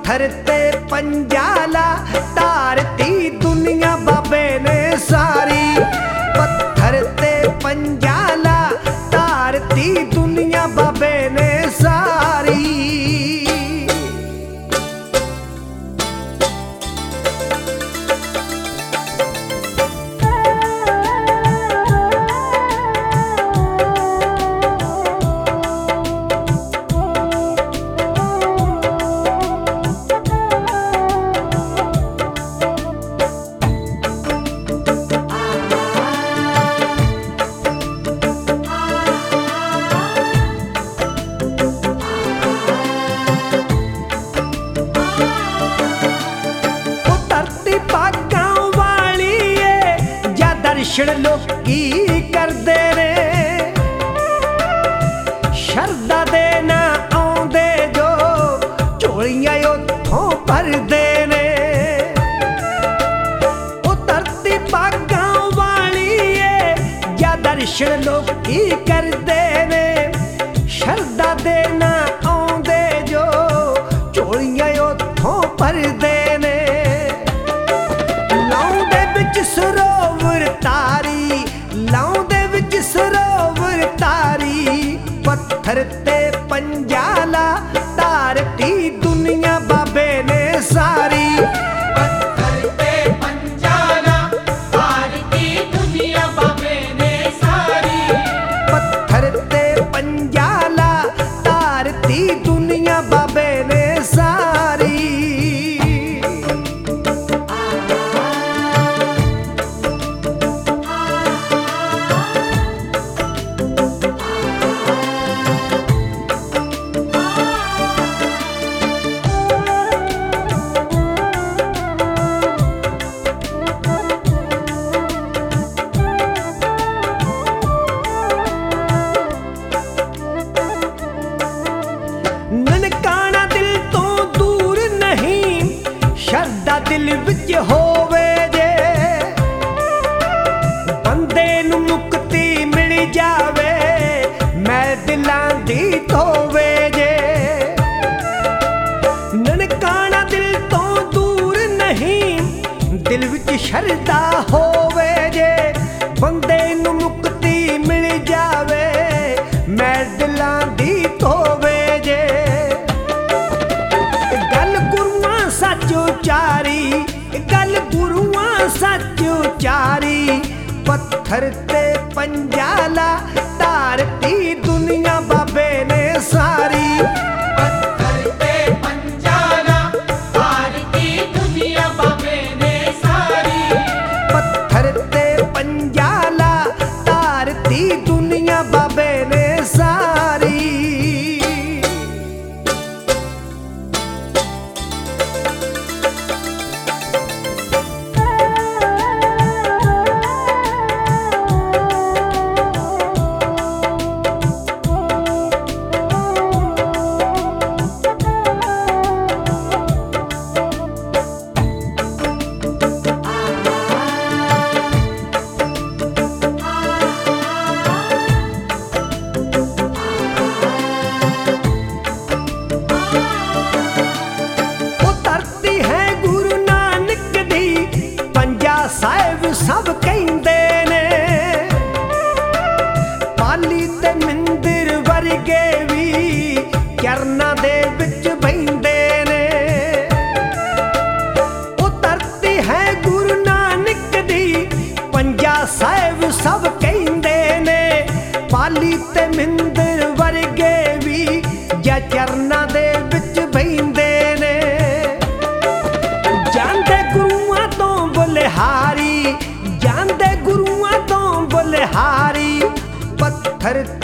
पत्थर ते पंजाला तारती दुनिया बाबे ने सारी। पत्थर ते पंजाला तारती दुनिया बाबे ने सारी। दर्शन लोकी करदे ने शरदा देना आउंदे जो झोलियां उत्थों भरदे ने। ओ धरती भागां वाली है या दर्शन लोकी करदे ने शरदा देना आउंदे जो झोलियां उत्थों भरदे ने। लाउंदे विच सरोवर तारी लाउंदे विच सरोवर तारी। पत्थर ते पंजाला तारती दुनिया बाबे ने सारी। पत्थर ते पंजाला तारती दुनिया बाबे ने सारी। पत्थर ते पंजाला तारती दुनिया बाबे ने सारी। ननकाना दिल तो दूर नहीं शरदा दिल विच होवे जे। बंदे नू मुक्ति मिल जावे मैं दिलां दी धोवे जे। ननकाना दिल तो दूर नहीं दिल विच शरदा होवे जे। बंदे नू मुक्ति मिल जावे मैं दिलां दी धोवे। चारी गल गुरुआं सच उचारी। पत्थर ते पंजाला तारती दुनिया बाबे ने सारी। पत्थर ते पंजाला तारती दुनिया बाबे ने सारी। पत्थर ते पंजाला तारती दुनिया बाबे ने सारी। साहिब सब कहंदे ने पाली ते मिंदर वर्गे भी चरना दे विच बहिंदे ने। ओ धरती है गुरु नानक दी पंजा साहिब सब कहंदे ने पाली ते मिंदर वर्गे भी या चरना दे विच बहिंदे ने। जानदे गुरुआं तो बलिहारी जानदे गुरुआं तो बलिहारी। पत्थर